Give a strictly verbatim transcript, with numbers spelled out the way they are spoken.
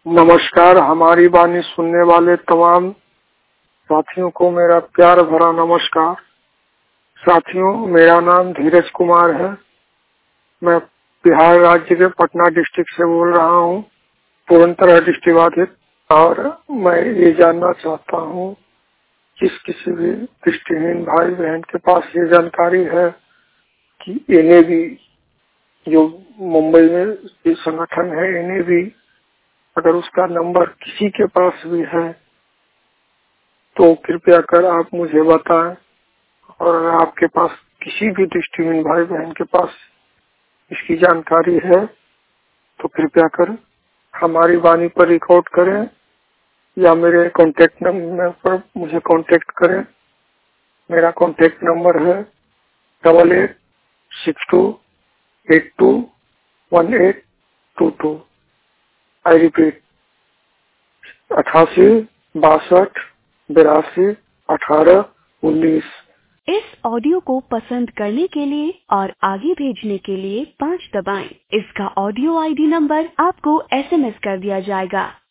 नमस्कार। हमारी वाणी सुनने वाले तमाम साथियों को मेरा प्यार भरा नमस्कार। साथियों, मेरा नाम धीरज कुमार है। मैं बिहार राज्य के पटना डिस्ट्रिक्ट से बोल रहा हूँ, पूर्णतः दृष्टिबाधित। और मैं ये जानना चाहता हूँ, जिस किसी भी दृष्टिहीन भाई बहन के पास ये जानकारी है कि एन ए बी जो मुंबई में ये संगठन है, एन ए बी, अगर उसका नंबर किसी के पास भी है तो कृपया कर आप मुझे बताएं। और अगर आपके पास किसी भी दृष्टिहीन भाई बहन के पास इसकी जानकारी है तो कृपया कर हमारी वाणी पर रिकॉर्ड करें या मेरे कॉन्टेक्ट नंबर पर मुझे कांटेक्ट करें। मेरा कॉन्टेक्ट नंबर है double eight six two eight two one eight two two. I repeat, अठासी बासठ बिरासी अठारह उन्नीस। इस ऑडियो को पसंद करने के लिए और आगे भेजने के लिए पाँच दबाएं। इसका ऑडियो आई डी नंबर आपको एस एम एस कर दिया जाएगा।